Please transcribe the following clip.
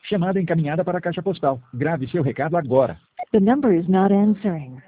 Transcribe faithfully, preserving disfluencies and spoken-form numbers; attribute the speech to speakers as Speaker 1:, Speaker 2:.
Speaker 1: Chamada encaminhada para a caixa postal. Grave seu recado agora.
Speaker 2: The number is not answering.